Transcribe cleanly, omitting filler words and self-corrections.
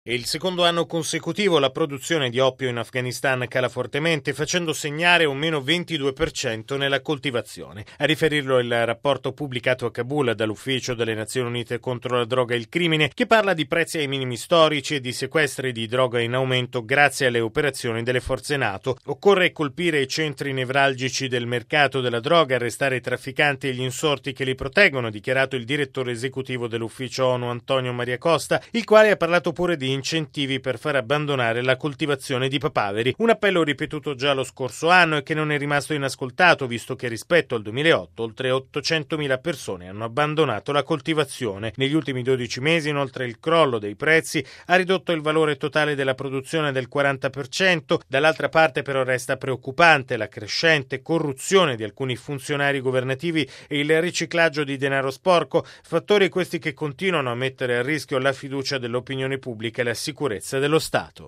È il secondo anno consecutivo la produzione di oppio in Afghanistan cala fortemente, facendo segnare un meno 22% nella coltivazione. A riferirlo il rapporto pubblicato a Kabul dall'Ufficio delle Nazioni Unite contro la droga e il crimine, che parla di prezzi ai minimi storici e di sequestri di droga in aumento grazie alle operazioni delle forze NATO. Occorre colpire i centri nevralgici del mercato della droga, arrestare i trafficanti e gli insorti che li proteggono, ha dichiarato il direttore esecutivo dell'Ufficio ONU Antonio Maria Costa, il quale ha parlato pure di incentivi per far abbandonare la coltivazione di papaveri, un appello ripetuto già lo scorso anno e che non è rimasto inascoltato, visto che rispetto al 2008 oltre 800.000 persone hanno abbandonato la coltivazione. Negli ultimi 12 mesi, inoltre, il crollo dei prezzi ha ridotto il valore totale della produzione del 40%, dall'altra parte però resta preoccupante la crescente corruzione di alcuni funzionari governativi e il riciclaggio di denaro sporco, fattori questi che continuano a mettere a rischio la fiducia dell'opinione pubblica e la sicurezza dello Stato.